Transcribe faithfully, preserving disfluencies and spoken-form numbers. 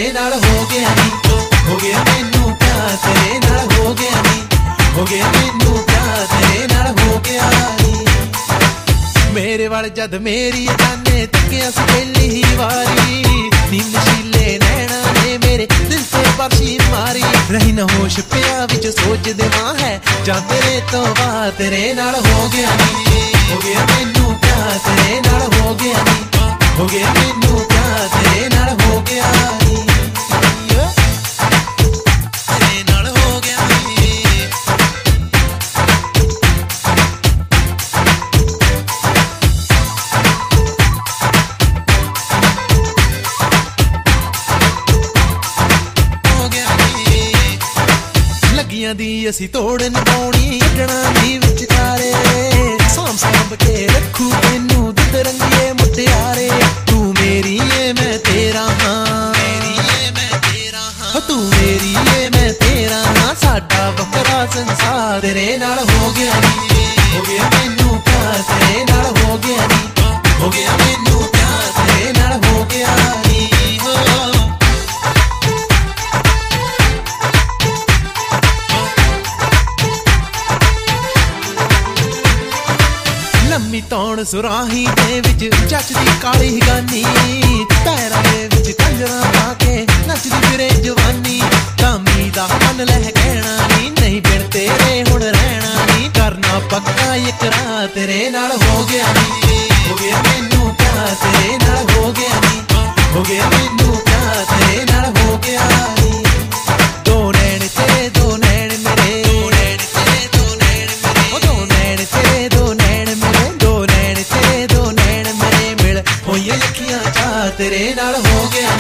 तेरे नाल हो गया नी, हो गया मैनू प्यार तेरे नाल हो गया नी, हो गया मैनू प्यार तेरे नाल हो गया नी। मेरे वाल जद मेरी जाने तकिया सी पहली ही वारी, नी नशीले नैना ने मेरे दिल ते बरसी मारी। रही न होश पिया विच सोच देवां है जां तेरे तो बाहर तेरे नाल हो गया नी, हो गया मैनू प्यार तेरे नाल हो गया नी, हो गया मैनू प्यार तेरे नाल हो गया नी, तेरे नाल हो गया नी। लगियां दी असी तोड़ निभाउणी कढणा दी विचकारे, साम साम के रखू तैनू दुध रंगिए मुटियारे। तू मेरी है मैं तेरा हाँ, मेरी है मैं तेरा हाँ, तू मेरी है मैं तेरा हाँ। साडा वखरा संसार तेरे नाल हो गया नी, हो गया मैनू प्यार तेरे नाल हो गया नी, हो गया मैनू प्यार तेरे नाल हो गया नी हो। लम्मी तौण सुराही दे विच जचदी काली गानी, पैरां दे विच कंजरां पा के नचदी फिरे जवानी। कामी दा मन लह कहना नी, नहीं बिन तेरे हुण रहना नी। करना पक्का इकरार तेरे नाल हो गया नी, हो गया मैनू प्यार तेरे नाल हो गया नी, हो गया मैनू प्यार तेरे नाल हो गया नी। दो नैन तेरे दो नैन मेरे, दो नैन तेरे दो नैन मेरे, ओ दो नैन तेरे दो नैन मेरे, दो नैन तेरे दो नैन मेरे मिल होइए अखियां चार तेरे नाल हो गया